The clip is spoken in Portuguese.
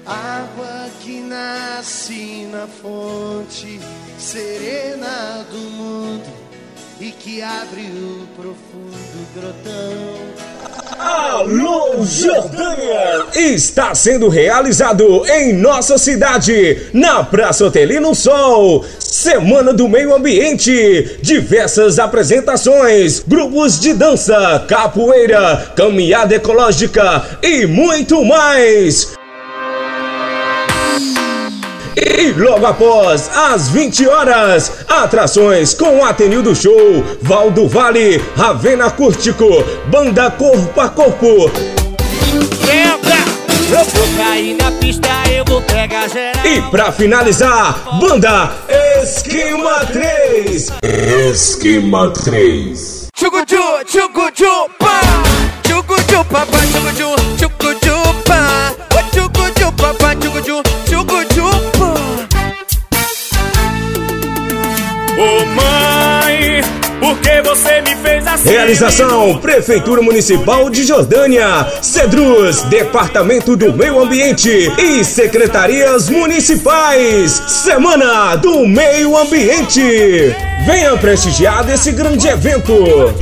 Água que nasce na fonte serena do mundo e que abre o profundo grotão. Alô, Jordânia! Está sendo realizado em nossa cidade, na Praça Otelino Sol, Semana do Meio Ambiente, diversas apresentações, grupos de dança, capoeira, caminhada ecológica e muito mais. E logo após, às 20 horas, atrações com Atenildo Show, Valdo Vale, Ravena Acústico, Banda Corpo a Corpo. Eu vou cair na pista, eu vou pegar geral. E pra finalizar, Banda Esquema 3. Esquema 3. Tchucuchu, tchucuchu, pá. Tchucuchu, papá, tchucuchu, tchucuchu, pá. Ô tchucuchu, papá, tchucuchu, tchucuchu, pá. Ô mãe, por que você me fez assim? Realização Prefeitura Municipal de Jordânia, Cedrus, Departamento do Meio Ambiente e Secretarias Municipais. Semana do Meio Ambiente. Venha prestigiar esse grande evento.